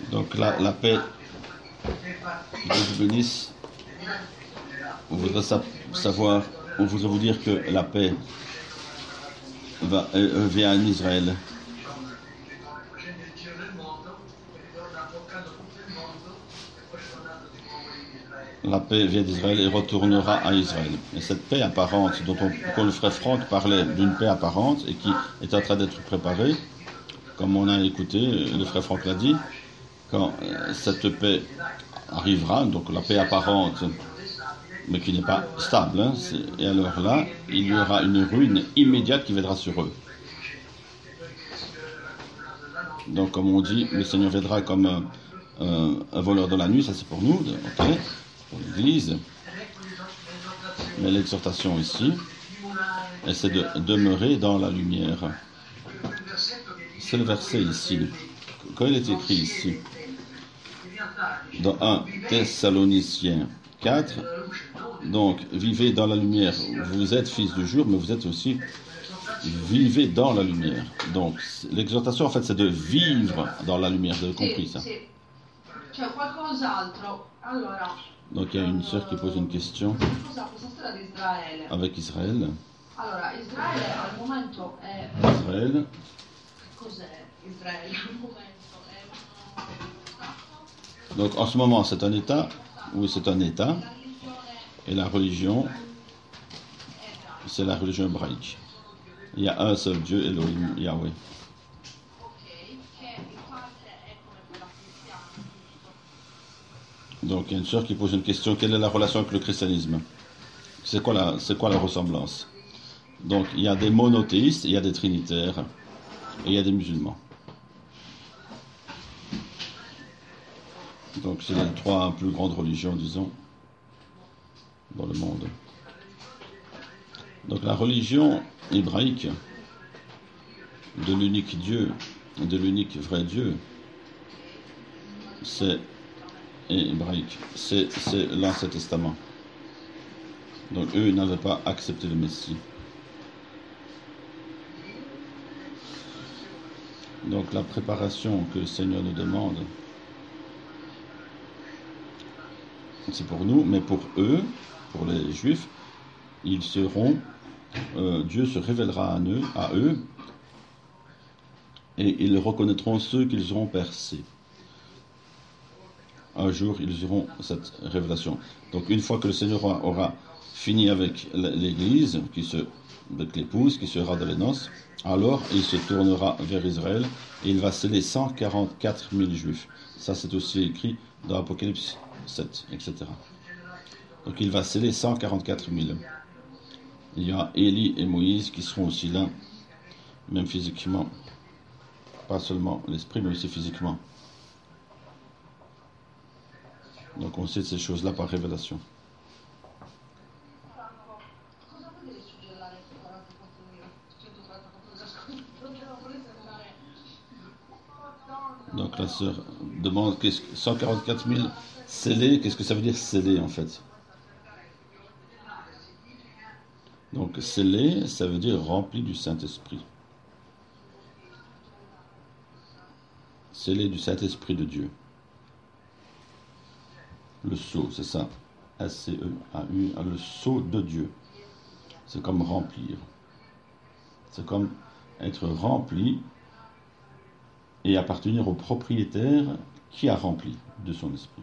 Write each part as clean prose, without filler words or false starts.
Donc la paix, Dieu vous bénisse. On voudrait savoir, on voudrait vous dire que la paix vient en Israël. La paix vient d'Israël et retournera à Israël. Et cette paix apparente, quand le frère Franck parlait d'une paix apparente et qui est en train d'être préparée, comme on a écouté, le frère Franck l'a dit, quand cette paix arrivera, donc la paix apparente, mais qui n'est pas stable, hein, et alors là, il y aura une ruine immédiate qui viendra sur eux. Donc comme on dit, le Seigneur viendra comme un voleur de la nuit, ça c'est pour nous, ok, pour l'Église. Mais l'exhortation ici, c'est de demeurer dans la lumière. C'est le verset ici, quand il est écrit ici, dans 1 Thessaloniciens 4, donc vivez dans la lumière. Vous êtes fils du jour, mais vous êtes aussi vivez dans la lumière. Donc l'exhortation en fait c'est de vivre dans la lumière. Vous avez compris ça? Donc il y a une sœur qui pose une question avec Israël. Israël. Donc en ce moment c'est un État. Oui, c'est un État. Et la religion, c'est la religion hébraïque. Il y a un seul Dieu, Elohim, Yahweh. Donc il y a une sœur qui pose une question, quelle est la relation avec le christianisme? C'est quoi la ressemblance? Donc il y a des monothéistes, il y a des trinitaires, et il y a des musulmans. Donc c'est les trois plus grandes religions, disons, dans le monde. Donc la religion hébraïque de l'unique Dieu, de l'unique vrai Dieu, c'est hébraïque, c'est l'Ancien Testament. Donc eux n'avaient pas accepté le Messie. Donc la préparation que le Seigneur nous demande, c'est pour nous, mais pour eux, pour les Juifs, ils seront, Dieu se révélera à eux, et ils reconnaîtront ceux qu'ils auront percés. Un jour, ils auront cette révélation. Donc une fois que le Seigneur aura fini avec l'Église, avec l'épouse, qui sera dans les noces, alors il se tournera vers Israël, et il va sceller 144 000 Juifs. Ça, c'est aussi écrit dans Apocalypse 7, etc. Donc il va sceller 144 000. Il y a Élie et Moïse qui seront aussi là, même physiquement. Pas seulement l'esprit, mais aussi physiquement. Donc on sait de ces choses-là par révélation. Donc la sœur demande 144 000 scellés, qu'est-ce que ça veut dire scellés en fait? Donc scellé, ça veut dire rempli du Saint-Esprit. Scellé du Saint-Esprit de Dieu. Le sceau, c'est ça. S-C-E-A-U, le sceau de Dieu. C'est comme remplir. C'est comme être rempli et appartenir au propriétaire qui a rempli de son esprit.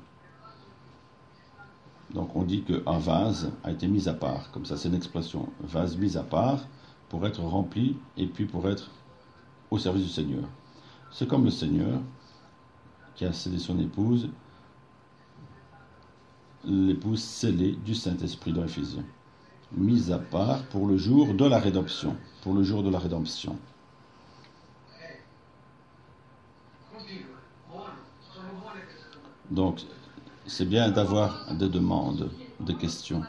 Donc on dit qu'un vase a été mis à part, comme ça c'est une expression, vase mis à part pour être rempli et puis pour être au service du Seigneur. C'est comme le Seigneur qui a scellé son épouse, l'épouse scellée du Saint-Esprit dans Éphésiens, mise à part pour le jour de la rédemption, pour le jour de la rédemption. Donc c'est bien d'avoir des demandes, des questions.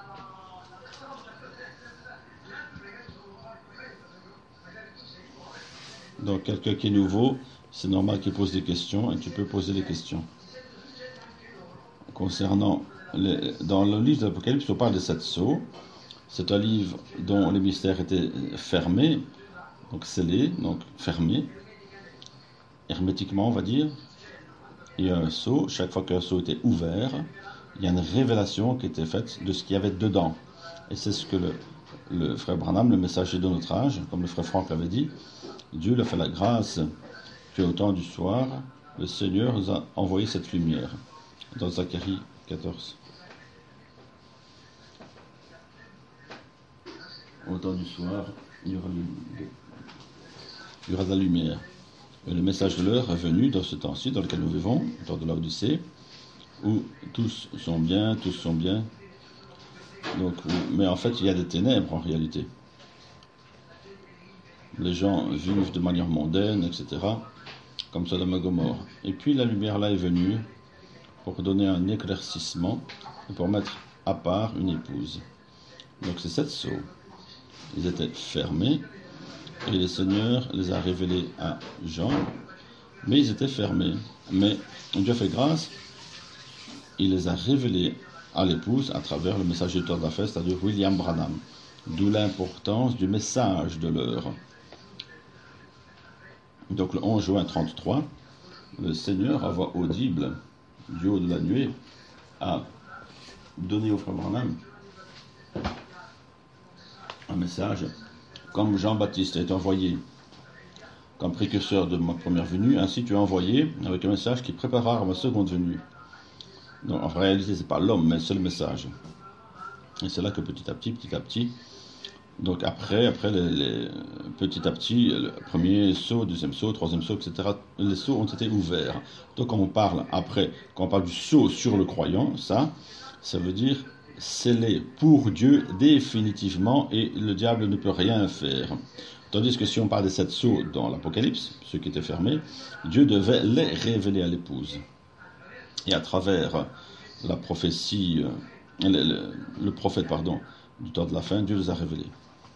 Donc quelqu'un qui est nouveau, c'est normal qu'il pose des questions et tu peux poser des questions. Concernant, dans le livre de l'Apocalypse, on parle de sept sceaux. C'est un livre dont les mystères étaient fermés, donc scellés, donc fermés, hermétiquement on va dire. il y a un seau, chaque fois qu'un seau était ouvert, il y a une révélation qui était faite de ce qu'il y avait dedans. Et c'est ce que le frère Branham, le messager de notre âge, comme le frère Franck l'avait dit, Dieu lui a fait la grâce qu'au temps du soir, le Seigneur nous a envoyé cette lumière. Dans Zacharie 14. Au temps du soir, il y aura de la lumière. Et le message de l'heure est venu dans ce temps-ci, dans lequel nous vivons, au temps de l'Odyssée, où tous sont bien. Donc, mais en fait, il y a des ténèbres en réalité. Les gens vivent de manière mondaine, etc., comme Sodome et Gomorrhe. Et puis la lumière là est venue pour donner un éclaircissement et pour mettre à part une épouse. Donc c'est 7 sceaux. Ils étaient fermés et le Seigneur les a révélés à Jean, mais ils étaient fermés. Mais Dieu a fait grâce, il les a révélés à l'épouse à travers le messager de la fête, c'est-à-dire William Branham. D'où l'importance du message de l'heure. Donc le 11 juin 1933, le Seigneur, à voix audible, du haut de la nuée, a donné au frère Branham un message. Comme Jean-Baptiste est envoyé comme précurseur de ma première venue, ainsi tu es envoyé avec un message qui préparera ma seconde venue. Donc en réalité, ce n'est pas l'homme, mais c'est le message. Et c'est là que petit à petit, donc après petit à petit, le premier saut, deuxième saut, troisième saut, etc., les sauts ont été ouverts. Donc quand on parle du saut sur le croyant, ça veut dire scellé pour Dieu définitivement et le diable ne peut rien faire. Tandis que si on parle des 7 sceaux dans l'Apocalypse, ceux qui étaient fermés, Dieu devait les révéler à l'épouse. Et à travers la prophétie, le prophète, du temps de la fin, Dieu les a révélés.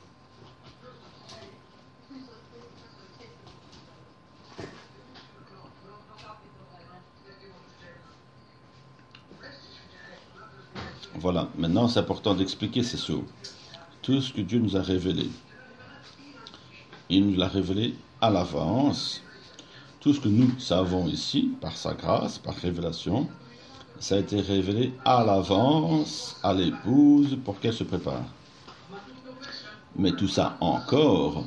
Voilà, maintenant c'est important d'expliquer ces sceaux. Tout ce que Dieu nous a révélé, il nous l'a révélé à l'avance. Tout ce que nous savons ici, par sa grâce, par révélation, ça a été révélé à l'avance à l'épouse pour qu'elle se prépare. Mais tout ça encore,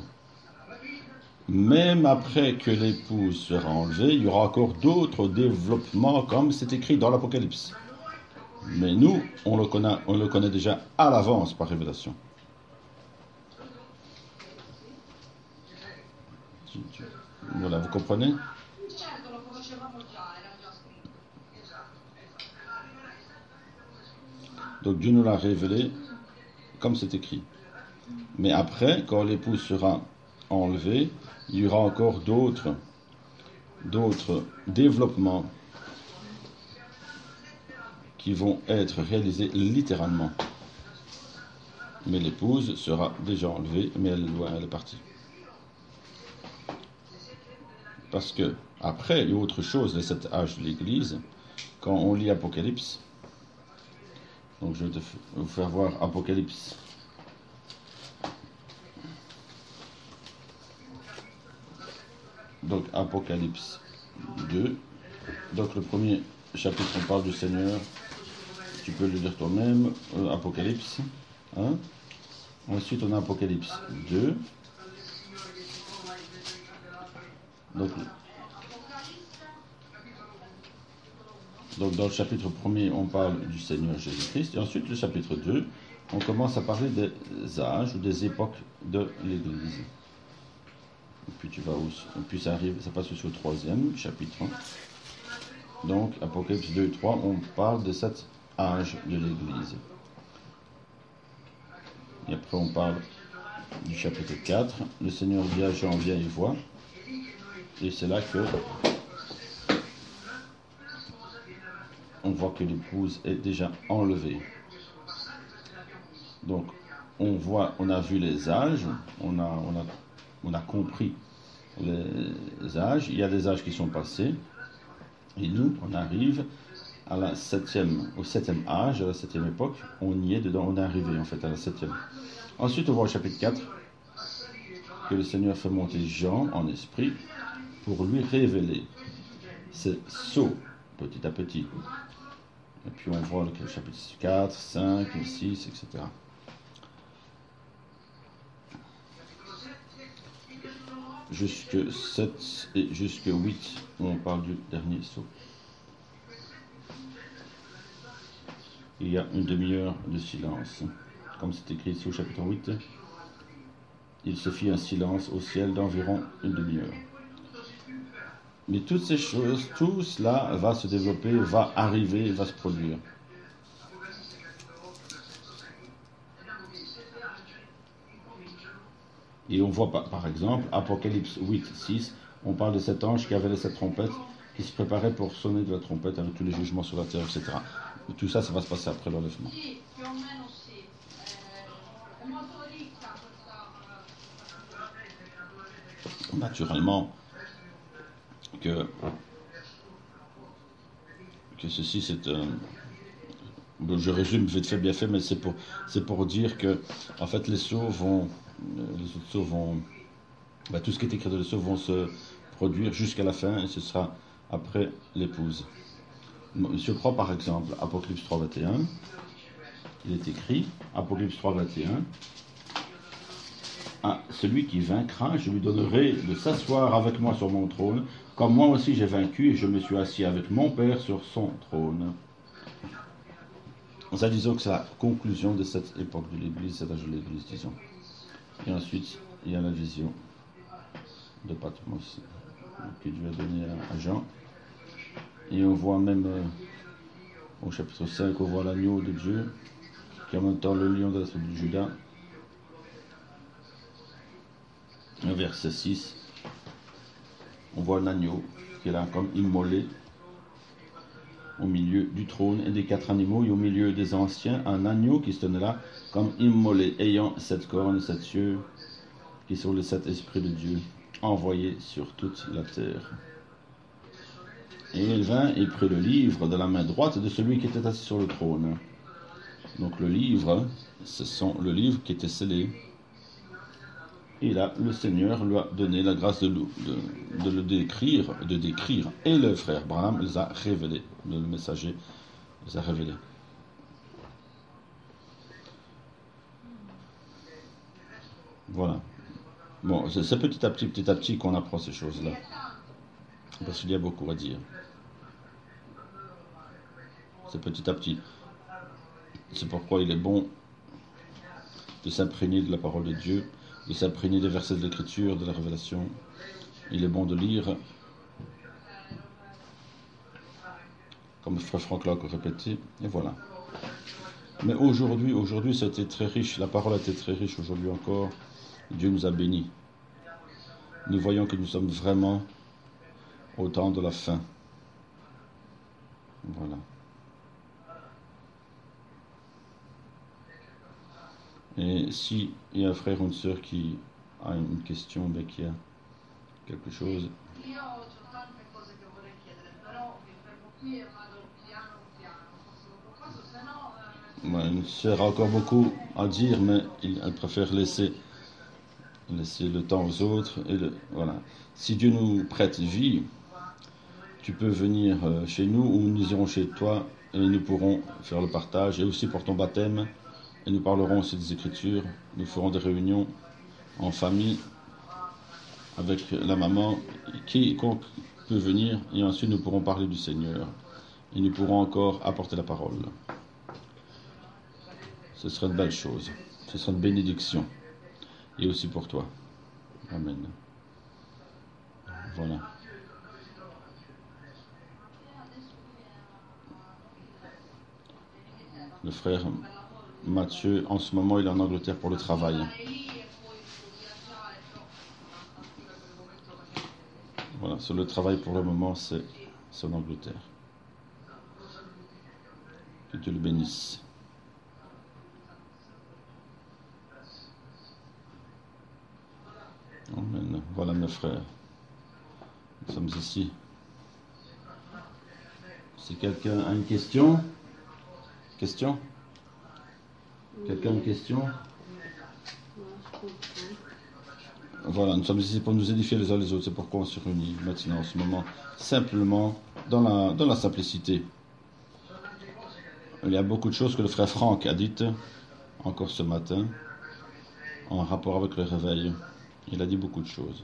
même après que l'épouse sera enlevée, il y aura encore d'autres développements comme c'est écrit dans l'Apocalypse. Mais nous, on le connaît déjà à l'avance par révélation. Voilà, vous comprenez? Donc Dieu nous l'a révélé comme c'est écrit. Mais après, quand l'épouse sera enlevée, il y aura encore d'autres développements qui vont être réalisés littéralement. Mais l'épouse sera déjà enlevée, mais elle est partie. Parce que après, il y a autre chose, les 7 âges de l'Église. Quand on lit Apocalypse, donc je vais vous faire voir Apocalypse. Donc Apocalypse 2. Donc le premier chapitre, on parle du Seigneur. Tu peux le lire toi-même. Apocalypse 1. Ensuite, on a Apocalypse 2. Donc dans le chapitre 1er, on parle du Seigneur Jésus-Christ. Et ensuite, le chapitre 2, on commence à parler des âges ou des époques de l'Église. Et puis ça passe sur le 3e chapitre. Donc, Apocalypse 2 et 3, on parle de 7 âges de l'Église. Et après, on parle du chapitre 4. Le Seigneur dit à Jean, viens et vois. Et c'est là que on voit que l'épouse est déjà enlevée. Donc, on a vu les âges, on a compris les âges. Il y a des âges qui sont passés. Et nous, on arrive au 7e âge, à la 7e époque. On y est dedans, on est arrivé en fait à la 7e. Ensuite, on voit au chapitre 4 que le Seigneur fait monter Jean en esprit pour lui révéler ces sceaux petit à petit. Et puis on voit le chapitre 4, 5, 6, etc. Jusque 7 et jusque 8, où on parle du dernier saut. Il y a une demi-heure de silence. Comme c'est écrit ici au chapitre 8, il se fit un silence au ciel d'environ une demi-heure. Mais toutes ces choses, tout cela va se développer, va arriver, va se produire. Et on voit par exemple, Apocalypse 8, 6, on parle de cet ange qui avait les 7 trompettes, qui se préparait pour sonner de la trompette avec tous les jugements sur la terre, etc. Et tout ça, ça va se passer après l'enlèvement. Naturellement, que ceci, c'est je résume vite fait, bien fait, mais c'est pour dire que, en fait, les autres sauts vont, tout ce qui est écrit de les sauts vont se produire jusqu'à la fin, et ce sera après l'épouse. Je crois, par exemple, Apocalypse 3, 21, il est écrit, Apocalypse 3, 21, à celui qui vaincra, je lui donnerai de s'asseoir avec moi sur mon trône, comme moi aussi j'ai vaincu et je me suis assis avec mon Père sur son trône. Ça, disons que c'est la conclusion de cette époque de l'Église, cet âge de l'Église, disons. Et ensuite, il y a la vision de Patmos que Dieu a donnée à Jean. Et on voit même au chapitre 5, on voit l'agneau de Dieu, qui est en même temps le lion de la tribu de Juda. Verset 6, on voit l'agneau qui est là comme immolé au milieu du trône et des 4 animaux, et au milieu des anciens, un agneau qui se tenait là comme immolé, ayant 7 cornes et 7 yeux, qui sont les 7 esprits de Dieu, envoyés sur toute la terre. Et il vint et prit le livre de la main droite de celui qui était assis sur le trône. Donc le livre, ce sont le livre qui était scellé. Et là, le Seigneur lui a donné la grâce de le décrire, et le frère Branham les a révélés, le messager les a révélés. Voilà. Bon, c'est petit à petit qu'on apprend ces choses-là. Parce qu'il y a beaucoup à dire. C'est petit à petit. C'est pourquoi il est bon de s'imprégner de la parole de Dieu, de s'imprégner des versets de l'Écriture, de la Révélation. Il est bon de lire, comme le frère Franck l'a répété, et voilà. Mais aujourd'hui, c'était très riche, la parole a été très riche aujourd'hui encore. Dieu nous a bénis. Nous voyons que nous sommes vraiment au temps de la fin. Voilà. Et si il y a un frère ou une sœur qui a une question, qui a quelque chose. Une sœur a encore beaucoup à dire, mais elle préfère laisser le temps aux autres. Voilà. Si Dieu nous prête vie, tu peux venir chez nous ou nous irons chez toi et nous pourrons faire le partage. Et aussi pour ton baptême, et nous parlerons aussi des Écritures. Nous ferons des réunions en famille avec la maman. Quiconque peut venir, et ensuite nous pourrons parler du Seigneur. Et nous pourrons encore apporter la parole. Ce sera une belle chose. Ce sera une bénédiction. Et aussi pour toi. Amen. Voilà. Le frère Mathieu, en ce moment, il est en Angleterre pour le travail. Voilà, sur le travail pour le moment, c'est en Angleterre. Que Dieu le bénisse. Amen. Voilà mes frères. Nous sommes ici. Si quelqu'un a une question? Question? Quelqu'un a une question? Voilà, nous sommes ici pour nous édifier les uns les autres. C'est pourquoi on se réunit maintenant, en ce moment, simplement dans la simplicité. Il y a beaucoup de choses que le frère Franck a dites encore ce matin en rapport avec le réveil. Il a dit beaucoup de choses.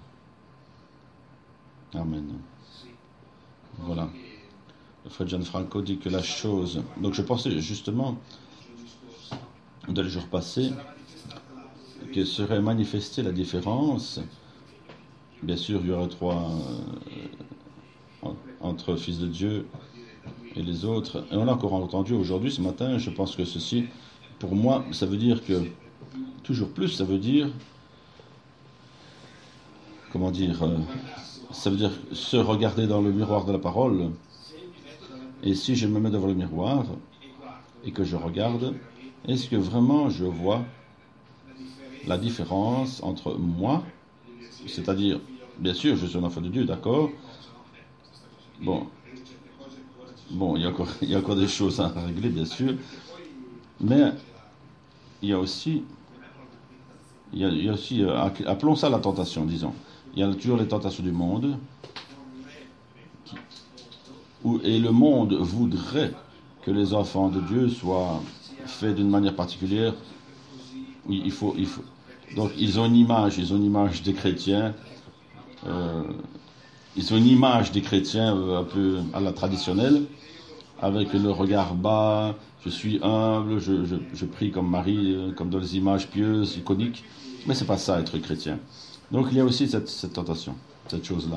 Amen. Voilà. Le frère Gianfranco dit que la chose... Donc je pensais justement, dans les jours passés, que serait manifestée la différence. Bien sûr, il y aura trois entre Fils de Dieu et les autres. Et on l'a encore entendu aujourd'hui, ce matin. Je pense que ceci, pour moi, ça veut dire que, toujours plus, ça veut dire, ça veut dire se regarder dans le miroir de la parole. Et si je me mets devant le miroir et que je regarde, est-ce que vraiment je vois la différence entre moi, c'est-à-dire, bien sûr, je suis un enfant de Dieu, d'accord. Bon, il y a encore des choses à régler, bien sûr, mais il y a aussi, appelons ça la tentation, disons. Il y a toujours les tentations du monde, et le monde voudrait que les enfants de Dieu soient faits d'une manière particulière. Il faut. Donc ils ont une image des chrétiens. Ils ont une image des chrétiens un peu à la traditionnelle, avec le regard bas, je suis humble, je prie comme Marie, comme dans les images pieuses, iconiques. Mais c'est pas ça, être chrétien. Donc il y a aussi cette tentation, cette chose-là.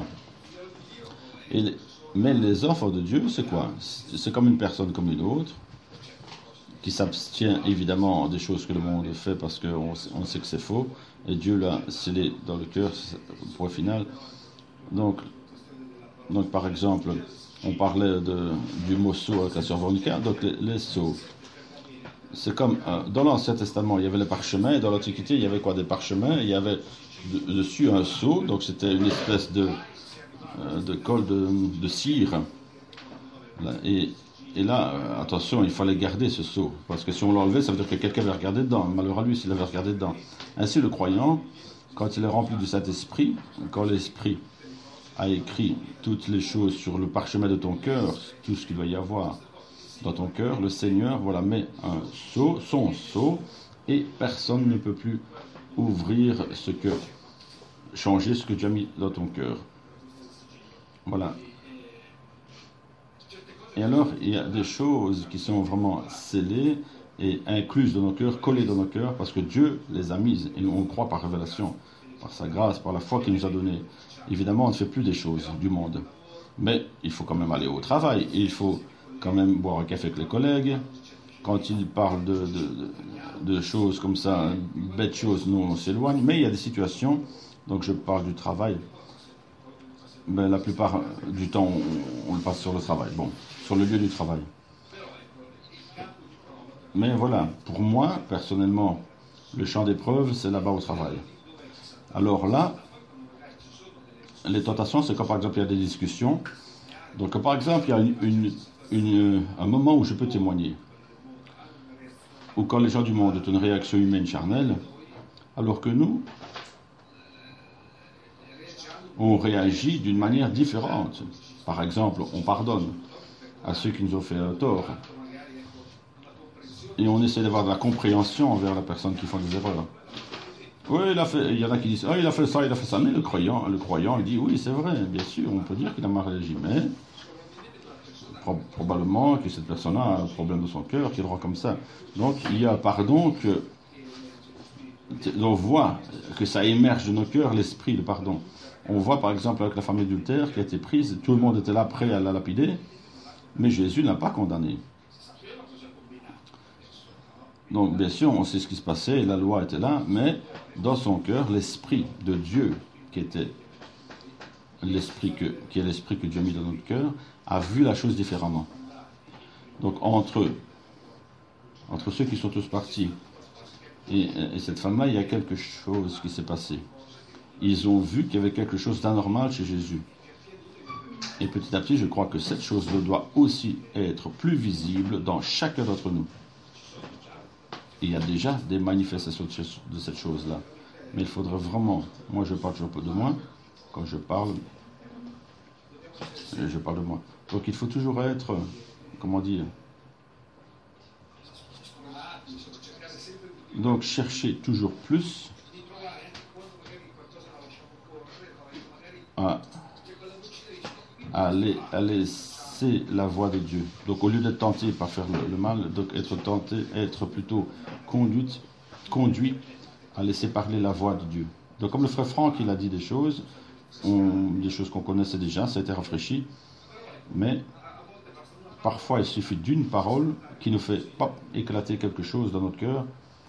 Mais les enfants de Dieu, c'est quoi? C'est comme une personne comme une autre, qui s'abstient évidemment des choses que le monde fait parce qu'on sait que c'est faux, et Dieu l'a scellé dans le cœur, point final. Donc par exemple, on parlait du mot sceau avec la sœur Veronica, donc les sceaux. C'est comme, dans l'Ancien Testament, il y avait les parchemins, et dans l'Antiquité, il y avait quoi? Des parchemins, il y avait dessus un sceau, donc c'était une espèce de colle de cire. Et là, attention, il fallait garder ce sceau, parce que si on l'enlevait, ça veut dire que quelqu'un avait regardé dedans. Malheur à lui s'il avait regardé dedans. Ainsi, le croyant, quand il est rempli du Saint-Esprit, quand l'Esprit a écrit toutes les choses sur le parchemin de ton cœur, tout ce qu'il doit y avoir dans ton cœur, le Seigneur, voilà, met un sceau, son sceau, et personne ne peut plus changer ce que tu as mis dans ton cœur. Voilà. Et alors, il y a des choses qui sont vraiment scellées et incluses dans nos cœurs, collées dans nos cœurs, parce que Dieu les a mises, et on croit par révélation, par sa grâce, par la foi qu'il nous a donnée. Évidemment, on ne fait plus des choses du monde, mais il faut quand même aller au travail, et il faut quand même boire un café avec les collègues. Quand ils parlent de choses comme ça, bêtes choses, nous on s'éloigne, mais il y a des situations, donc je parle du travail, mais la plupart du temps on le passe sur le travail, sur le lieu du travail. Mais voilà, pour moi, personnellement, le champ d'épreuve, c'est là-bas au travail. Alors là, les tentations, c'est quand par exemple il y a des discussions. Donc par exemple, il y a un moment où je peux témoigner. Ou quand les gens du monde ont une réaction humaine charnelle, alors que nous, on réagit d'une manière différente. Par exemple, on pardonne à ceux qui nous ont fait un tort. Et on essaie d'avoir de la compréhension envers la personne qui font des erreurs. Oui, il y en a qui disent, il a fait ça, mais le croyant, il dit, oui, c'est vrai, bien sûr, on peut dire qu'il a mal réagi, mais probablement que cette personne a un problème de son cœur, qu'il rend comme ça. Donc, il y a un pardon on voit que ça émerge de nos cœurs, l'esprit de pardon. On voit, par exemple, avec la femme adultère qui a été prise, tout le monde était là, prêt à la lapider, mais Jésus n'a pas condamné. Donc, bien sûr, on sait ce qui se passait, la loi était là, mais dans son cœur, l'Esprit de Dieu, qui est l'Esprit que Dieu a mis dans notre cœur, a vu la chose différemment. Donc, entre ceux qui sont tous partis et cette femme-là, il y a quelque chose qui s'est passé. Ils ont vu qu'il y avait quelque chose d'anormal chez Jésus. Et petit à petit, je crois que cette chose doit aussi être plus visible dans chacun d'entre nous. Il y a déjà des manifestations de cette chose-là. Mais il faudrait vraiment, moi je parle toujours de moi, quand je parle de moi. Donc il faut toujours être, comment dire, donc chercher toujours plus à laisser la voie de Dieu. Donc au lieu d'être tenté par faire le mal, donc être plutôt conduit à laisser parler la voix de Dieu. Donc comme le frère Franck, il a dit des choses qu'on connaissait déjà, ça a été rafraîchi, mais parfois il suffit d'une parole qui nous fait éclater quelque chose dans notre cœur.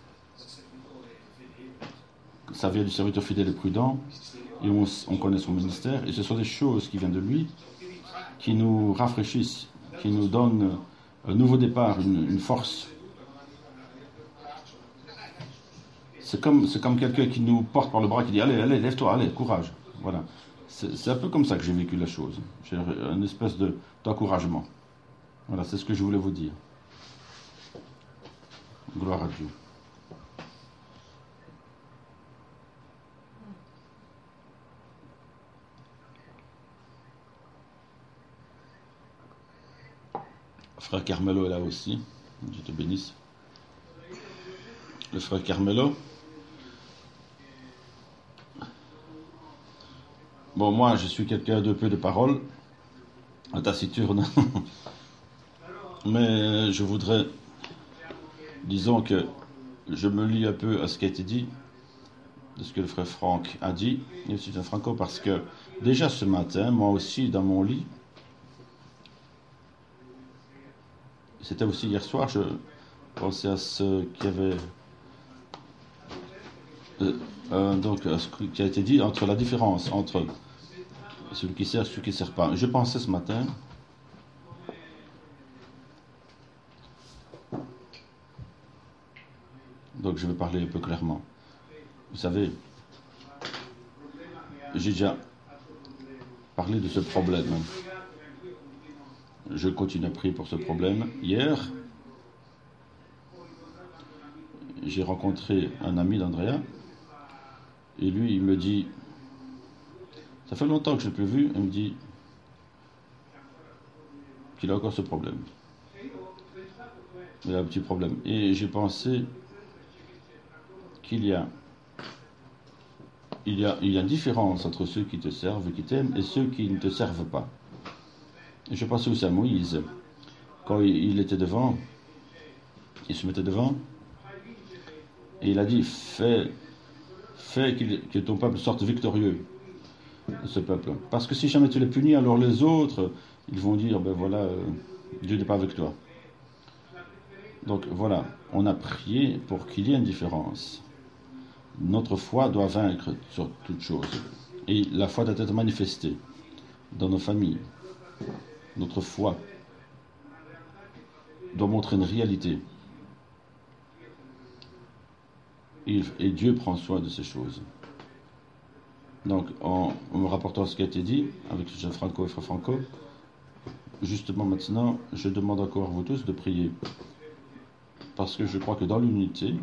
Ça vient du serviteur fidèle et prudent, et on connaît son ministère, et ce sont des choses qui viennent de lui, qui nous rafraîchissent, qui nous donnent un nouveau départ, une force. C'est comme quelqu'un qui nous porte par le bras, qui dit allez, lève-toi, allez, courage. Voilà. C'est un peu comme ça que j'ai vécu la chose. J'ai une espèce d'encouragement. Voilà, c'est ce que je voulais vous dire. Gloire à Dieu. Frère Carmelo est là aussi. Dieu te bénisse. Le frère Carmelo. Bon, moi, je suis quelqu'un de peu de parole, taciturne. Mais je voudrais, disons que je me lie un peu à ce qui a été dit, de ce que le frère Franck a dit, et aussi Franco, parce que déjà ce matin, moi aussi, dans mon lit, c'était aussi hier soir, je pensais à ce qui avait donc à ce qui a été dit entre la différence entre celui qui sert et celui qui ne sert pas. Je pensais ce matin donc je vais parler un peu clairement. Vous savez, j'ai déjà parlé de ce problème. Je continue à prier pour ce problème. Hier, j'ai rencontré un ami d'Andrea, et lui, il me dit, ça fait longtemps que je ne l'ai plus vu, il me dit qu'il a encore ce problème. Il a un petit problème. Et j'ai pensé qu'il y a une différence entre ceux qui te servent et qui t'aiment et ceux qui ne te servent pas. Et je pensais aussi à Moïse. Quand il était devant, il se mettait devant, et il a dit, fais que ton peuple sorte victorieux de ce peuple. Parce que si jamais tu les punis, alors les autres, ils vont dire, ben voilà, Dieu n'est pas avec toi. Donc voilà, on a prié pour qu'il y ait une différence. Notre foi doit vaincre sur toute chose. Et la foi doit être manifestée dans nos familles. Notre foi doit montrer une réalité. Et Dieu prend soin de ces choses. Donc, en me rapportant à ce qui a été dit, avec Jean Franco et Frère Franco, justement maintenant, je demande encore à vous tous de prier. Parce que je crois que dans l'unité,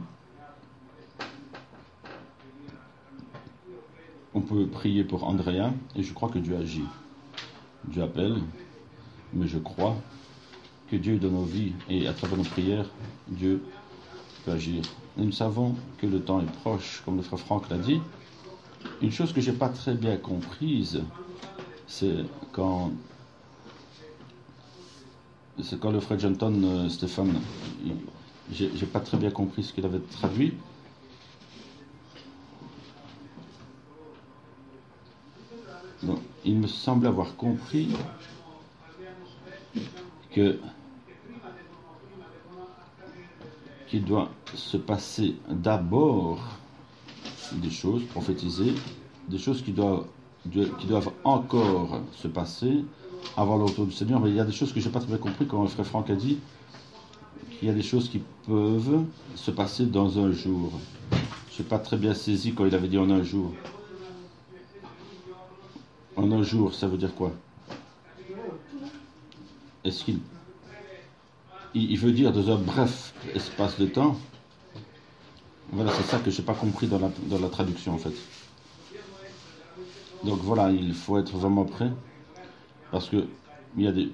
on peut prier pour Andrea, et je crois que Dieu agit. Dieu appelle, mais je crois que Dieu dans nos vies, et à travers nos prières, Dieu peut agir. Et nous savons que le temps est proche, comme le frère Franck l'a dit. Une chose que je n'ai pas très bien comprise, c'est quand le frère Jonathan Stéphane, j'ai pas très bien compris ce qu'il avait traduit. Donc, il me semble avoir compris qu'il doit se passer d'abord des choses prophétisées, des choses qui doivent encore se passer avant le retour du Seigneur. Mais il y a des choses que je n'ai pas très bien compris quand le frère Franck a dit qu'il y a des choses qui peuvent se passer dans un jour. Je n'ai pas très bien saisi quand il avait dit en un jour. En un jour, ça veut dire quoi? Est-ce qu'il veut dire dans un bref espace de temps? Voilà, c'est ça que je n'ai pas compris dans la traduction en fait. Donc voilà, il faut être vraiment prêt parce que il y a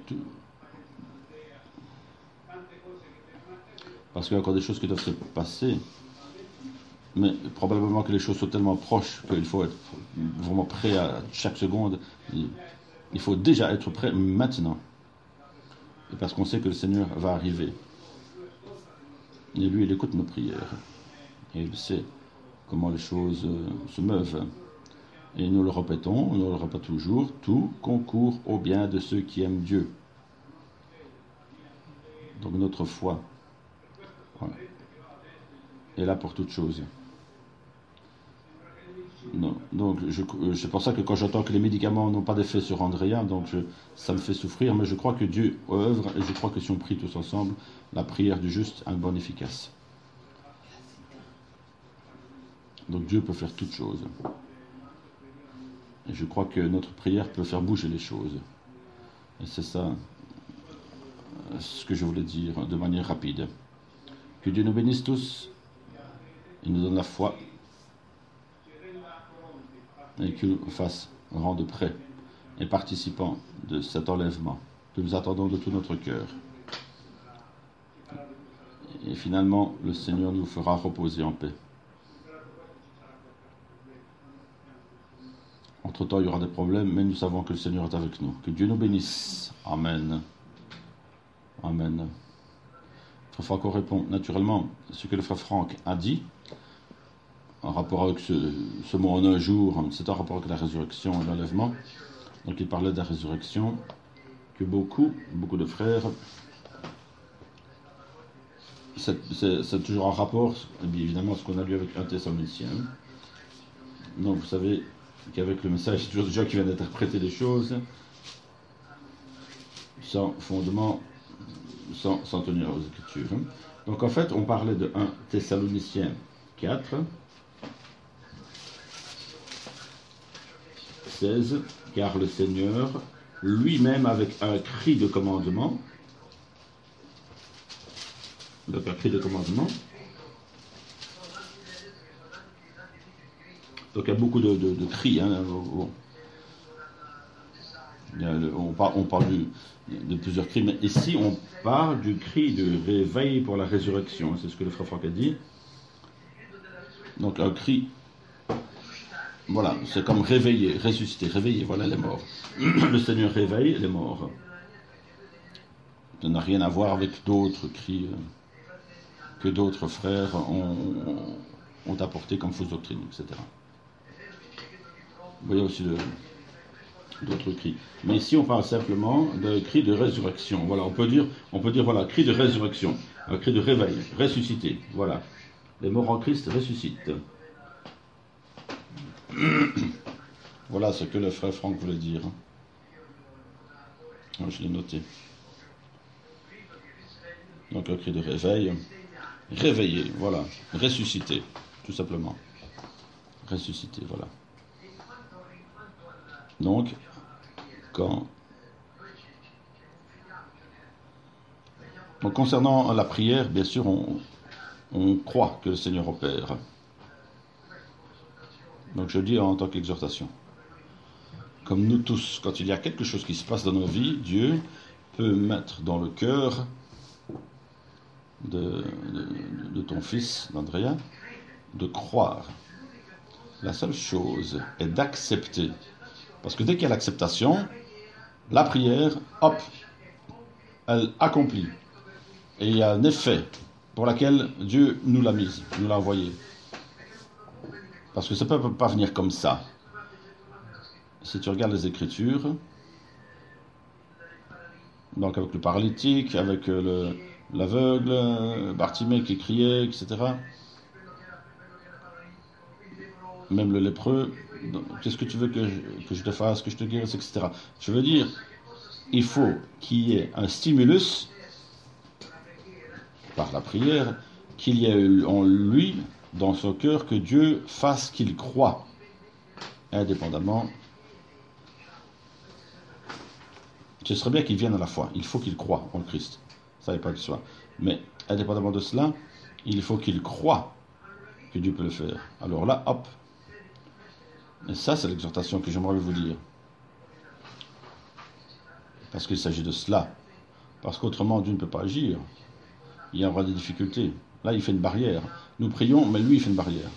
parce qu'il y a encore des choses qui doivent se passer, mais probablement que les choses sont tellement proches qu'il faut être vraiment prêt à chaque seconde. Il faut déjà être prêt maintenant, et parce qu'on sait que le Seigneur va arriver. Et lui, il écoute nos prières, et il sait comment les choses se meuvent. Et nous le répète toujours, tout concourt au bien de ceux qui aiment Dieu. Donc notre foi, voilà, est là pour toute chose. Non, donc c'est pour ça que quand j'entends que les médicaments n'ont pas d'effet sur Andrea, donc ça me fait souffrir, mais je crois que Dieu œuvre, et je crois que si on prie tous ensemble, la prière du juste a une bonne efficace. Donc Dieu peut faire toutes choses. Et je crois que notre prière peut faire bouger les choses. Et c'est ça ce que je voulais dire de manière rapide. Que Dieu nous bénisse tous, et nous donne la foi, et qu'il nous fasse rendre prêts et participants de cet enlèvement que nous attendons de tout notre cœur. Et finalement, le Seigneur nous fera reposer en paix. Entre-temps, il y aura des problèmes, mais nous savons que le Seigneur est avec nous. Que Dieu nous bénisse. Amen. Amen. Frère Franco répond naturellement ce que le frère Franck a dit en rapport avec ce mot en un jour, c'est en rapport avec la résurrection et l'enlèvement. Donc il parlait de la résurrection, que beaucoup de frères, c'est toujours en rapport, et bien évidemment, ce qu'on a lu avec un Thessaloniciens. Donc vous savez qu'avec le message, c'est toujours des gens qui viennent interpréter les choses sans fondement, sans tenir aux Écritures. Donc en fait, on parlait de 1 Thessaloniciens 4, 16, car le Seigneur, lui-même avec un cri de commandement, donc un cri de commandement, donc il y a beaucoup de cris, hein, bon. On parle de plusieurs cris, mais ici on parle du cri de réveil pour la résurrection, c'est ce que le frère Franck a dit. Donc un cri, voilà, c'est comme réveiller, ressusciter, réveiller, voilà les morts. Le Seigneur réveille les morts. Ça n'a rien à voir avec d'autres cris que d'autres frères ont apporté comme fausse doctrine, etc. Vous voyez aussi d'autres cris. Mais ici, on parle simplement de cri de résurrection. Voilà, on peut dire, voilà, cri de résurrection, un cri de réveil, ressusciter. Voilà, les morts en Christ ressuscitent. Voilà ce que le frère Franck voulait dire. Je l'ai noté. Donc un cri de réveil, réveiller, voilà, ressusciter, tout simplement. Ressusciter, voilà. Donc, concernant la prière, bien sûr, on croit que le Seigneur opère. Donc je dis en tant qu'exhortation. Comme nous tous, quand il y a quelque chose qui se passe dans nos vies, Dieu peut mettre dans le cœur de ton fils, d'Andrea, de croire. La seule chose est d'accepter. Parce que dès qu'il y a l'acceptation, la prière, hop, elle accomplit. Et il y a un effet pour lequel Dieu nous l'a mise, nous l'a envoyé. Parce que ça ne peut pas venir comme ça. Si tu regardes les Écritures, donc avec le paralytique, avec l'aveugle, Bartimée qui criait, etc., même le lépreux, qu'est-ce que tu veux que je te fasse, que je te guérisse, etc. Je veux dire, il faut qu'il y ait un stimulus par la prière, qu'il y ait en lui, dans son cœur, que Dieu fasse qu'il croit, indépendamment. Ce serait bien qu'il vienne à la foi. Il faut qu'il croie en Christ. Ça n'est pas de soi. Mais indépendamment de cela, il faut qu'il croie que Dieu peut le faire. Alors là, hop. Et ça, c'est l'exhortation que j'aimerais vous dire. Parce qu'il s'agit de cela. Parce qu'autrement, Dieu ne peut pas agir. Il y aura des difficultés. Là, il fait une barrière. Nous prions, mais lui, il fait une barrière.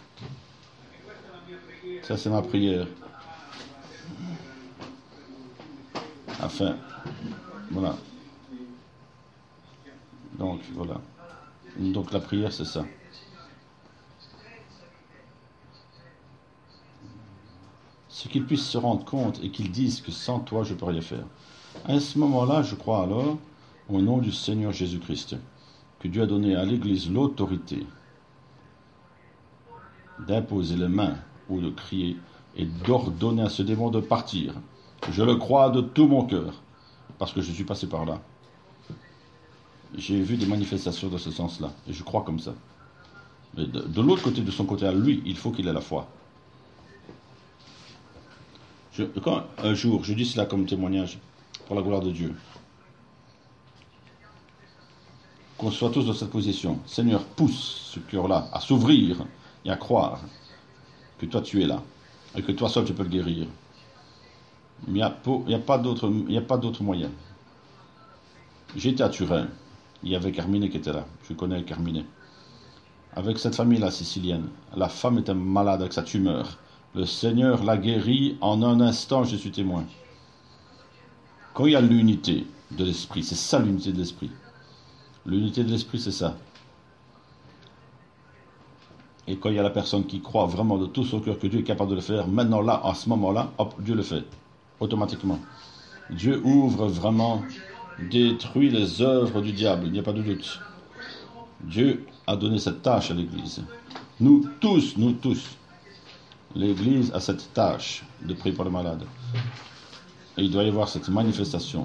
Ça, c'est ma prière. Enfin, voilà. Donc, voilà. Donc, la prière, c'est ça. C'est qu'ils puissent se rendre compte et qu'ils disent que sans toi, je ne peux rien faire. À ce moment-là, je crois alors, au nom du Seigneur Jésus-Christ, que Dieu a donné à l'Église l'autorité d'imposer les mains ou de crier et d'ordonner à ce démon de partir. Je le crois de tout mon cœur, parce que je suis passé par là. J'ai vu des manifestations dans ce sens-là, et je crois comme ça. Mais de l'autre côté, de son côté à lui, il faut qu'il ait la foi. Quand un jour, je dis cela comme témoignage, pour la gloire de Dieu, qu'on soit tous dans cette position. Seigneur, pousse ce cœur-là à s'ouvrir et à croire que toi tu es là, et que toi seul tu peux le guérir. Il n'y a pas d'autre moyen. J'étais à Turin, il y avait Carmine qui était là, je connais Carmine. Avec cette famille-là sicilienne, la femme était malade avec sa tumeur. Le Seigneur l'a guérie en un instant, je suis témoin. Quand il y a l'unité de l'esprit, c'est ça l'unité de l'esprit. L'unité de l'esprit, c'est ça. Et quand il y a la personne qui croit vraiment de tout son cœur que Dieu est capable de le faire, maintenant là, à ce moment-là, hop, Dieu le fait, automatiquement. Dieu ouvre vraiment, détruit les œuvres du diable, il n'y a pas de doute. Dieu a donné cette tâche à l'Église. Nous tous, l'Église a cette tâche de prier pour les malades. Et il doit y avoir cette manifestation.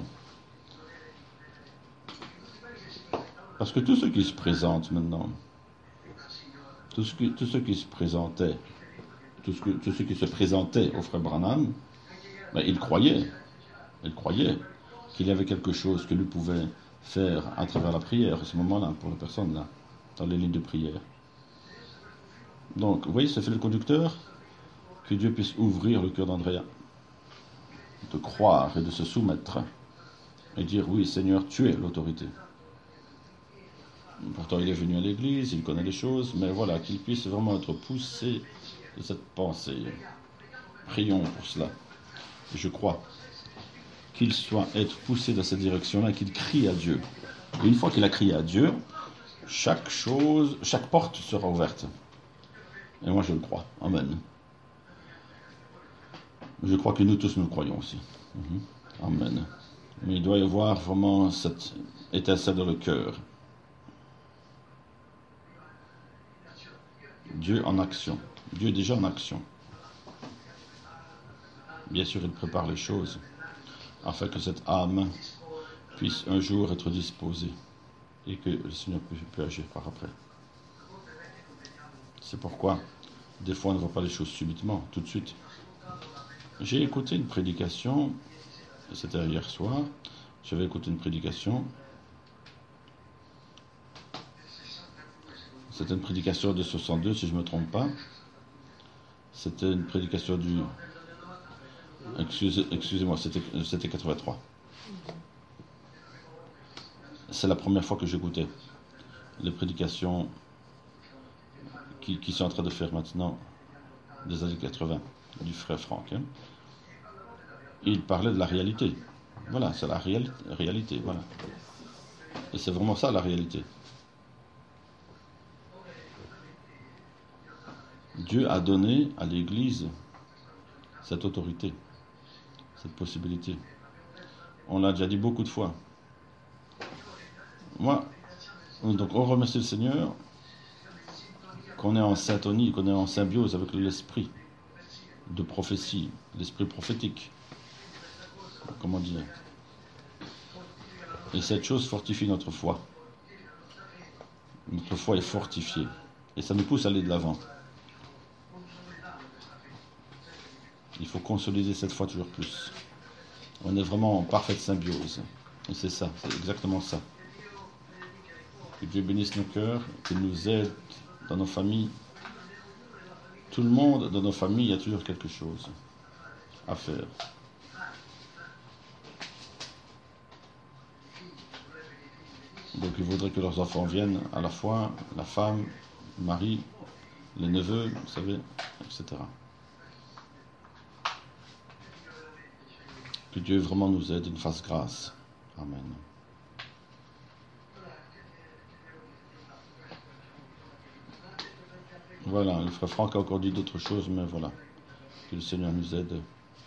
Parce que tous ceux qui se présentent maintenant, tous ceux qui se présentaient, tous ceux qui se présentaient au frère Branham, ben, ils croyaient qu'il y avait quelque chose que lui pouvait faire à travers la prière, à ce moment-là, pour les personnes là, dans les lignes de prière. Donc, vous voyez, ce fil conducteur, que Dieu puisse ouvrir le cœur d'Andrea, de croire et de se soumettre, et dire, oui, Seigneur, tu es l'autorité. Pourtant, il est venu à l'église, il connaît les choses, mais voilà, qu'il puisse vraiment être poussé de cette pensée. Prions pour cela. Je crois qu'il soit être poussé dans cette direction-là, qu'il crie à Dieu. Et une fois qu'il a crié à Dieu, chaque porte sera ouverte. Et moi, je le crois. Amen. Je crois que nous tous, nous le croyons aussi. Amen. Mais il doit y avoir vraiment cette étincelle dans le cœur. Dieu en action. Dieu est déjà en action. Bien sûr, il prépare les choses afin que cette âme puisse un jour être disposée et que le Seigneur puisse agir par après. C'est pourquoi, des fois, on ne voit pas les choses subitement, tout de suite. J'ai écouté une prédication, c'était hier soir, j'avais écouté une prédication. C'était une prédication de 62, si je ne me trompe pas. C'était une prédication du... Excusez-moi, c'était 83. C'est la première fois que j'écoutais les prédications qui sont en train de faire maintenant des années 80, du frère Franck. Hein. Il parlait de la réalité. Voilà, c'est la réalité. Voilà. Et c'est vraiment ça la réalité. Dieu a donné à l'Église cette autorité, cette possibilité. On l'a déjà dit beaucoup de fois. Donc on remercie le Seigneur qu'on est en syntonie, qu'on est en symbiose avec l'esprit de prophétie, l'esprit prophétique. Comment dire? Et cette chose fortifie notre foi. Notre foi est fortifiée. Et ça nous pousse à aller de l'avant. Il faut consolider cette foi toujours plus. On est vraiment en parfaite symbiose. Et c'est ça, c'est exactement ça. Que Dieu bénisse nos cœurs, qu'il nous aide dans nos familles, Tout le monde, dans nos familles, il y a toujours quelque chose à faire. Donc ils voudraient que leurs enfants viennent à la fois, la femme, le mari, les neveux, vous savez, etc. Que Dieu vraiment nous aide et nous fasse grâce. Amen. Voilà, le frère Franck a encore dit d'autres choses, mais voilà. Que le Seigneur nous aide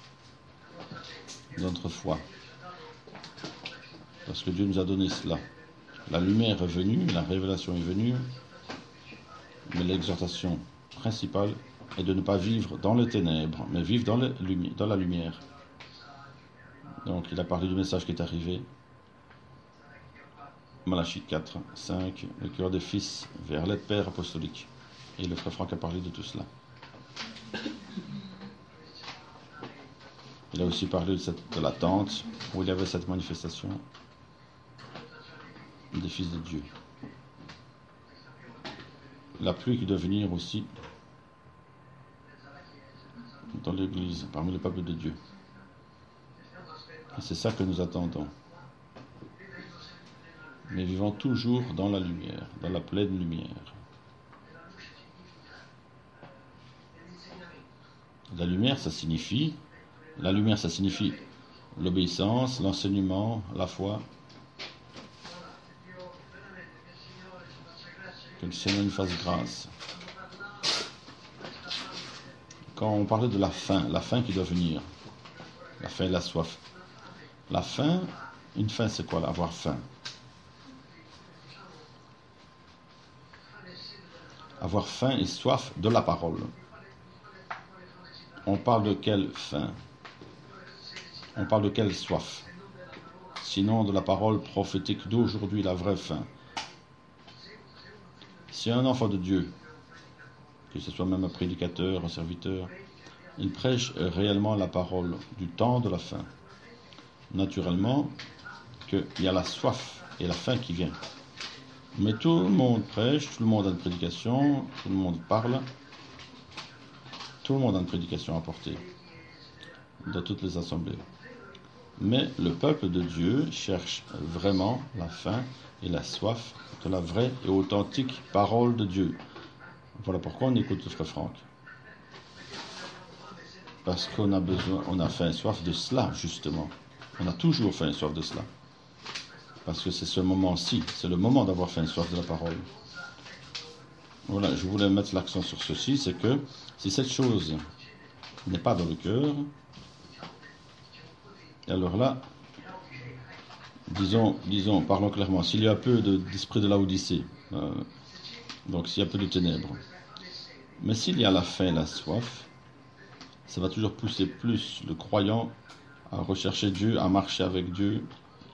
dans notre foi. Parce que Dieu nous a donné cela. La lumière est venue, la révélation est venue, mais l'exhortation principale est de ne pas vivre dans les ténèbres, mais vivre dans la lumière. Donc il a parlé du message qui est arrivé. Malachie 4, 5, le cœur des fils vers les pères apostoliques. Et le frère Franck a parlé de tout cela. Il a aussi parlé de la tente où il y avait cette manifestation des fils de Dieu. La pluie qui doit venir aussi dans l'Église, parmi le peuple de Dieu. Et c'est ça que nous attendons. Mais vivons toujours dans la lumière, dans la pleine lumière. La lumière, ça signifie l'obéissance, l'enseignement, la foi. Que le Seigneur nous fasse grâce. Quand on parlait de la faim qui doit venir, la faim et la soif. La faim, une faim c'est quoi? Avoir faim. Avoir faim et soif de la parole. On parle de quelle faim? On parle de quelle soif? Sinon de la parole prophétique d'aujourd'hui, la vraie faim. Si un enfant de Dieu, que ce soit même un prédicateur, un serviteur, il prêche réellement la parole du temps de la fin, naturellement qu'il y a la soif et la faim qui vient. Mais tout le monde prêche, tout le monde a une prédication, tout le monde parle, tout le monde a une prédication à porter dans toutes les assemblées. Mais le peuple de Dieu cherche vraiment la faim et la soif de la vraie et authentique parole de Dieu. Voilà pourquoi on écoute le frère Franck. Parce qu'on a besoin, on a faim et soif de cela, justement. On a toujours faim et soif de cela. Parce que c'est ce moment-ci, c'est le moment d'avoir faim et soif de la parole. Voilà, je voulais mettre l'accent sur ceci, c'est que si cette chose n'est pas dans le cœur, alors là, disons, parlons clairement, s'il y a peu d'esprit de Laodicée, donc s'il y a peu de ténèbres, mais s'il y a la faim et la soif, ça va toujours pousser plus le croyant à rechercher Dieu, à marcher avec Dieu,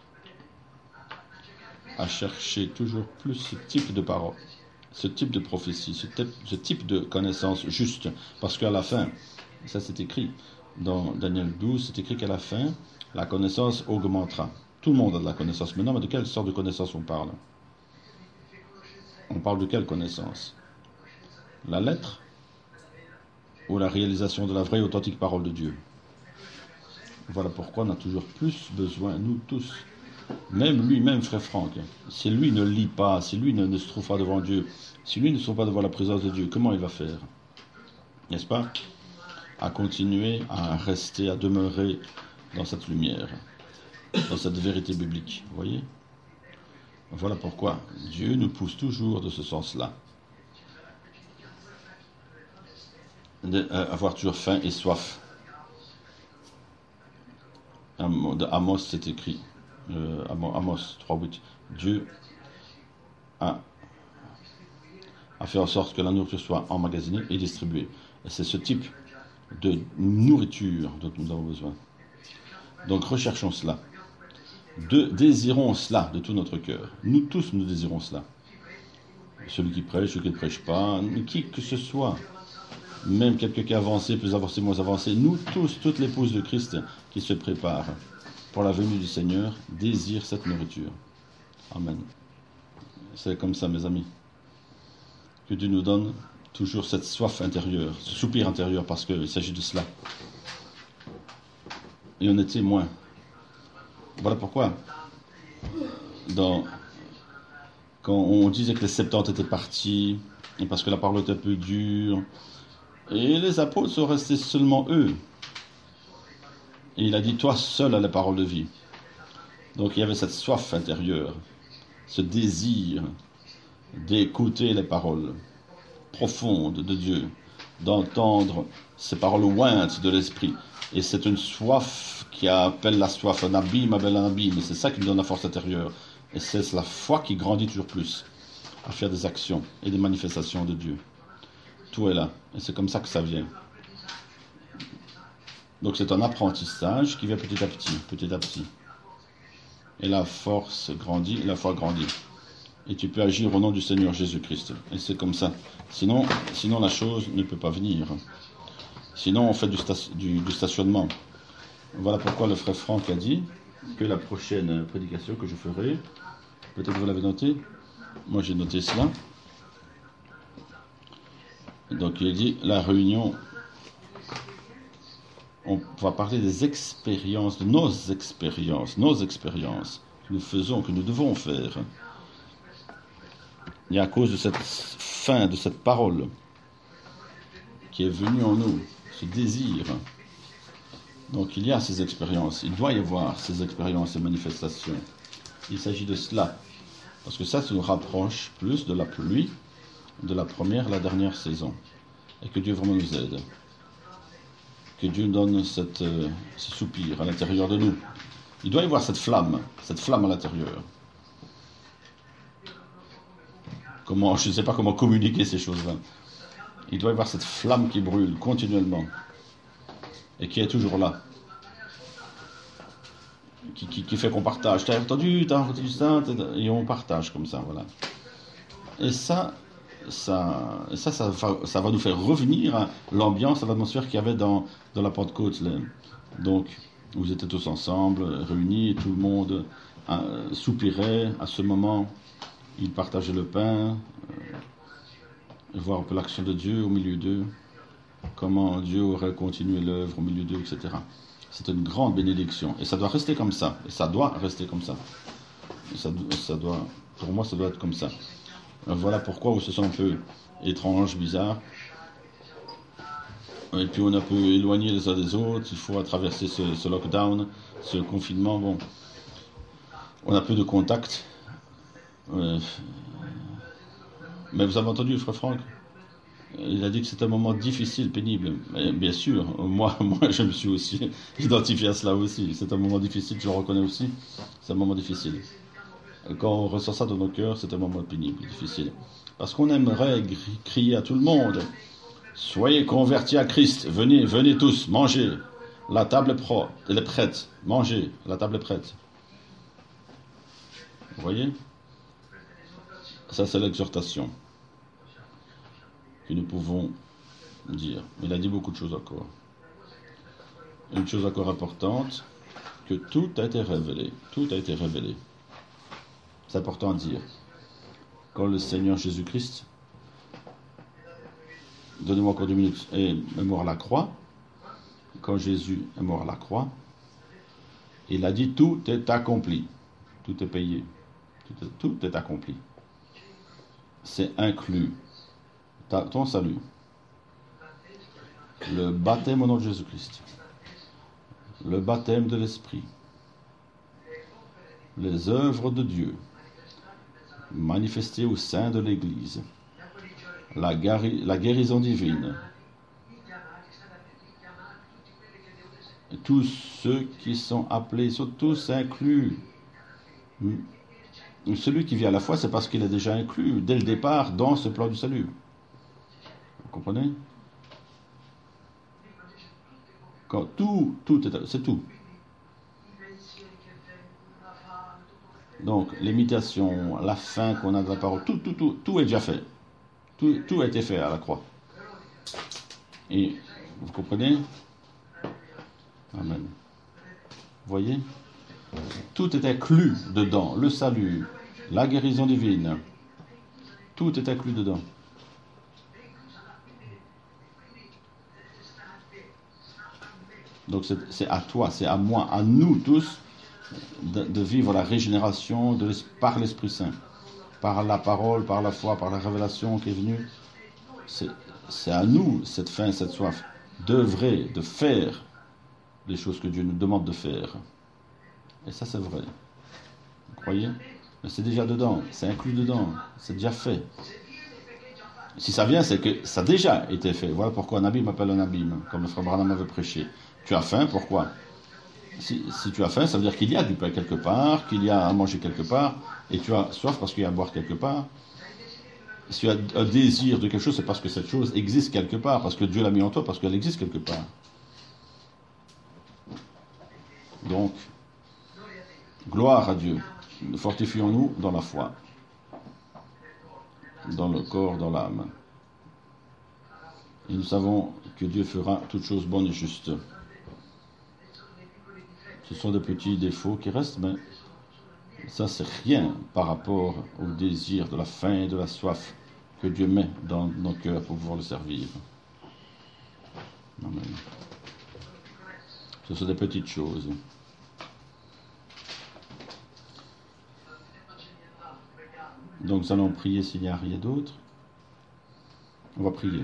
à chercher toujours plus ce type de parole, ce type de prophétie, ce type de connaissance juste. Parce qu'à la fin, ça c'est écrit dans Daniel 12, c'est écrit qu'à la fin, la connaissance augmentera. Tout le monde a de la connaissance. Maintenant, mais de quelle sorte de connaissance on parle? On parle de quelle connaissance? La lettre ou la réalisation de la vraie et authentique parole de Dieu? Voilà pourquoi on a toujours plus besoin, nous tous, même lui-même, frère Franck, si lui ne lit pas, si lui ne se trouve pas devant Dieu, si lui ne se trouve pas devant la présence de Dieu, comment il va faire? N'est-ce pas? À continuer, à rester, à demeurer dans cette lumière, dans cette vérité biblique, vous voyez? Voilà pourquoi Dieu nous pousse toujours de ce sens-là. Avoir toujours faim et soif. De Amos, c'est écrit. Amos 3:8. Dieu a fait en sorte que la nourriture soit emmagasinée et distribuée. Et c'est ce type de nourriture dont nous avons besoin. Donc recherchons cela. Désirons cela de tout notre cœur. Nous tous, nous désirons cela. Celui qui prêche, celui qui ne prêche pas, qui que ce soit. Même quelqu'un qui est avancé, plus avancé, moins avancé. Nous tous, toute l'épouse de Christ qui se prépare pour la venue du Seigneur, désire cette nourriture. Amen. C'est comme ça, mes amis. Que Dieu nous donne toujours cette soif intérieure, ce soupir intérieur, parce qu'il s'agit de cela. Et on est témoin. Voilà pourquoi, quand on disait que les 70 étaient partis, et parce que la parole était un peu dure, et les apôtres sont restés seulement eux. Et il a dit, toi seul as la parole de vie. Donc il y avait cette soif intérieure, ce désir d'écouter les paroles profondes de Dieu, d'entendre ces paroles ointes de l'esprit. Et c'est une soif qui appelle la soif, un abîme appelle un abîme. Et c'est ça qui nous donne la force intérieure. Et c'est la foi qui grandit toujours plus à faire des actions et des manifestations de Dieu. Tout est là. Et c'est comme ça que ça vient. Donc c'est un apprentissage qui vient petit à petit, petit à petit. Et la force grandit, et la foi grandit. Et tu peux agir au nom du Seigneur Jésus-Christ. Et c'est comme ça. Sinon la chose ne peut pas venir. Sinon, on fait du stationnement. Voilà pourquoi le frère Franck a dit que la prochaine prédication que je ferai, peut-être que vous l'avez noté, moi j'ai noté cela. Donc il dit, la réunion, on va parler des expériences, de nos expériences que nous faisons, que nous devons faire. Et à cause de cette fin, de cette parole qui est venue en nous, ce désir. Donc il y a ces expériences, il doit y avoir ces expériences et manifestations. Il s'agit de cela. Parce que ça nous rapproche plus de la pluie, de la première à la dernière saison. Et que Dieu vraiment nous aide. Que Dieu donne ce soupir à l'intérieur de nous. Il doit y avoir cette flamme à l'intérieur. Je ne sais pas comment communiquer ces choses-là. Il doit y avoir cette flamme qui brûle continuellement et qui est toujours là, qui fait qu'on partage. T'as entendu ça, et on partage comme ça, voilà. Et ça va nous faire revenir à l'ambiance, à l'atmosphère qu'il y avait dans la Pentecôte. Donc, vous étiez tous ensemble, réunis, et tout le monde soupirait à ce moment. Ils partageaient le pain, voir un peu l'action de Dieu au milieu d'eux, comment Dieu aurait continué l'œuvre au milieu d'eux, etc. C'est une grande bénédiction. Et ça doit rester comme ça. Et ça doit rester comme ça. Pour moi, ça doit être comme ça. Voilà pourquoi on se sent un peu étrange, bizarre. Et puis on est un peu éloigné les uns des autres. Il faut traverser ce lockdown, ce confinement. Bon, on a peu de contact. Mais vous avez entendu le frère Franck? Il a dit que c'était un moment difficile, pénible. Et bien sûr, moi je me suis aussi identifié à cela aussi. C'est un moment difficile, je le reconnais aussi. C'est un moment difficile. Quand on ressent ça dans nos cœurs, c'est un moment pénible, difficile. Parce qu'on aimerait crier à tout le monde, soyez convertis à Christ, venez tous, mangez. La table elle est prête, mangez, la table est prête. Vous voyez? Ça, c'est l'exhortation que nous pouvons dire. Il a dit beaucoup de choses encore. Une chose encore importante, que tout a été révélé. Tout a été révélé. C'est important à dire. Quand le Seigneur Jésus-Christ, donnez-moi encore 2 minutes, est mort à la croix, quand Jésus est mort à la croix, il a dit tout est accompli. Tout est payé. Tout est accompli. C'est inclus ton salut, le baptême au nom de Jésus-Christ, le baptême de l'Esprit, les œuvres de Dieu manifestées au sein de l'Église, la guérison divine, et tous ceux qui sont appelés sont tous inclus. Celui qui vient à la foi, c'est parce qu'il est déjà inclus dès le départ dans ce plan du salut. Vous comprenez? Quand c'est tout. Donc, l'imitation, la fin qu'on a de la parole, tout est déjà fait. Tout a été fait à la croix. Et, vous comprenez? Amen. Vous voyez? Tout est inclus dedans. Le salut, la guérison divine, tout est inclus dedans. Donc c'est à toi, c'est à moi, à nous tous de vivre la régénération par l'Esprit Saint, par la parole, par la foi, par la révélation qui est venue. C'est à nous cette faim, cette soif, d'œuvrer, de faire les choses que Dieu nous demande de faire. Et ça, c'est vrai. Vous croyez? Mais c'est déjà dedans, c'est inclus dedans, c'est déjà fait. Si ça vient, c'est que ça a déjà été fait. Voilà pourquoi un abîme appelle un abîme, comme le frère Branham avait prêché. Tu as faim, pourquoi? Si tu as faim, ça veut dire qu'il y a du pain quelque part, qu'il y a à manger quelque part, et tu as soif parce qu'il y a à boire quelque part. Si tu as un désir de quelque chose, c'est parce que cette chose existe quelque part, parce que Dieu l'a mis en toi, parce qu'elle existe quelque part. Donc, gloire à Dieu. Fortifions-nous dans la foi, dans le corps, dans l'âme. Et nous savons que Dieu fera toutes choses bonnes et justes. Ce sont des petits défauts qui restent, mais ça, c'est rien par rapport au désir de la faim et de la soif que Dieu met dans nos cœurs pour pouvoir le servir. Amen. Ce sont des petites choses. Donc nous allons prier s'il n'y a rien d'autre. On va prier.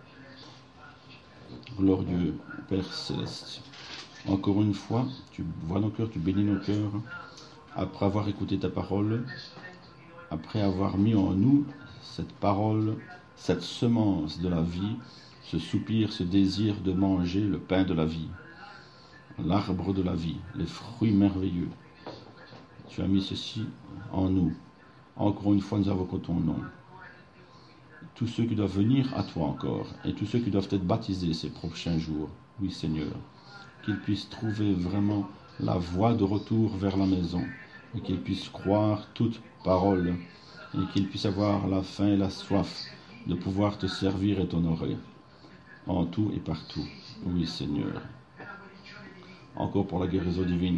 Glorieux Père Céleste, encore une fois, tu vois nos cœurs, tu bénis nos cœurs, après avoir écouté ta parole, après avoir mis en nous cette parole, cette semence de la vie, ce soupir, ce désir de manger le pain de la vie, l'arbre de la vie, les fruits merveilleux. Tu as mis ceci en nous. Encore une fois, nous invoquons ton nom. Tous ceux qui doivent venir à toi encore, et tous ceux qui doivent être baptisés ces prochains jours, oui Seigneur, qu'ils puissent trouver vraiment la voie de retour vers la maison, et qu'ils puissent croire toute parole, et qu'ils puissent avoir la faim et la soif de pouvoir te servir et t'honorer, en tout et partout, oui Seigneur. Encore pour la guérison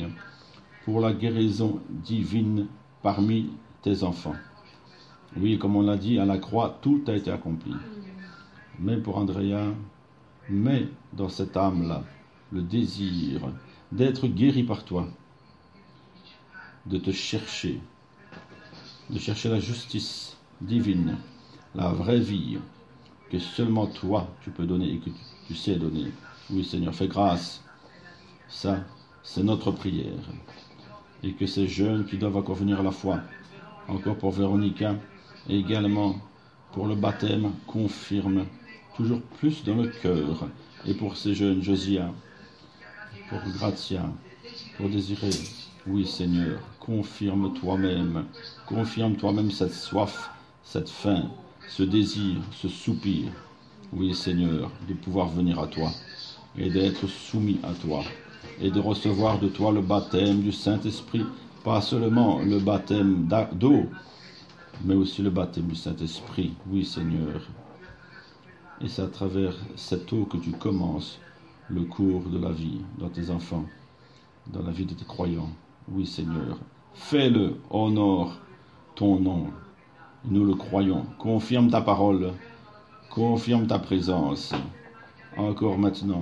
divine parmi tes enfants. Oui, comme on l'a dit, à la croix, tout a été accompli. Même pour Andrea, mais dans cette âme-là, le désir d'être guéri par toi, de te chercher, de chercher la justice divine, la vraie vie, que seulement toi tu peux donner et que tu sais donner. Oui Seigneur, fais grâce. Ça, c'est notre prière. Et que ces jeunes qui doivent encore venir à la foi, encore pour Véronica, et également pour le baptême, confirme toujours plus dans le cœur. Et pour ces jeunes, Josia, pour Gratia, pour Désiré, oui Seigneur, confirme toi-même cette soif, cette faim, ce désir, ce soupir, oui Seigneur, de pouvoir venir à toi et d'être soumis à toi et de recevoir de toi le baptême du Saint-Esprit, pas seulement le baptême d'eau, mais aussi le baptême du Saint-Esprit, oui Seigneur. Et c'est à travers cette eau que tu commences le cours de la vie dans tes enfants, dans la vie de tes croyants, oui Seigneur. Fais-le, honore ton nom, nous le croyons. Confirme ta parole, confirme ta présence, encore maintenant.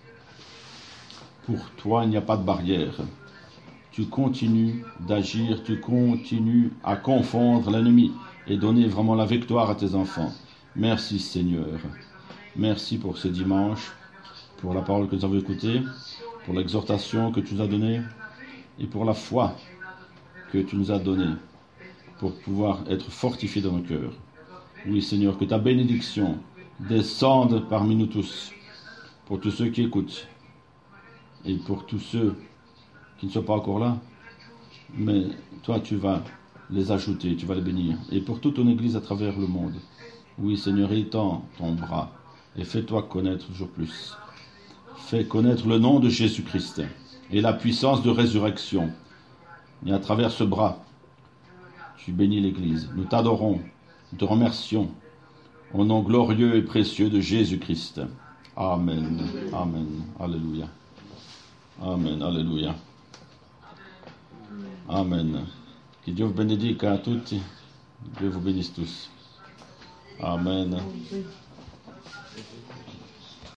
Pour toi, il n'y a pas de barrière. Tu continues d'agir, tu continues à confondre l'ennemi et donner vraiment la victoire à tes enfants. Merci Seigneur. Merci pour ce dimanche, pour la parole que nous avons écoutée, pour l'exhortation que tu nous as donnée et pour la foi que tu nous as donnée pour pouvoir être fortifiés dans nos cœurs. Oui Seigneur, que ta bénédiction descende parmi nous tous, pour tous ceux qui écoutent et pour tous ceux qui ne sont pas encore là, mais toi tu vas les ajouter, tu vas les bénir. Et pour toute ton Église à travers le monde, oui Seigneur, étends ton bras et fais-toi connaître toujours plus. Fais connaître le nom de Jésus-Christ et la puissance de résurrection. Et à travers ce bras, tu bénis l'Église. Nous t'adorons, nous te remercions au nom glorieux et précieux de Jésus-Christ. Amen. Amen. Alléluia. Amen. Alléluia. Amen. Que Dieu vous bénisse à tous. Dieu vous bénisse tous. Amen.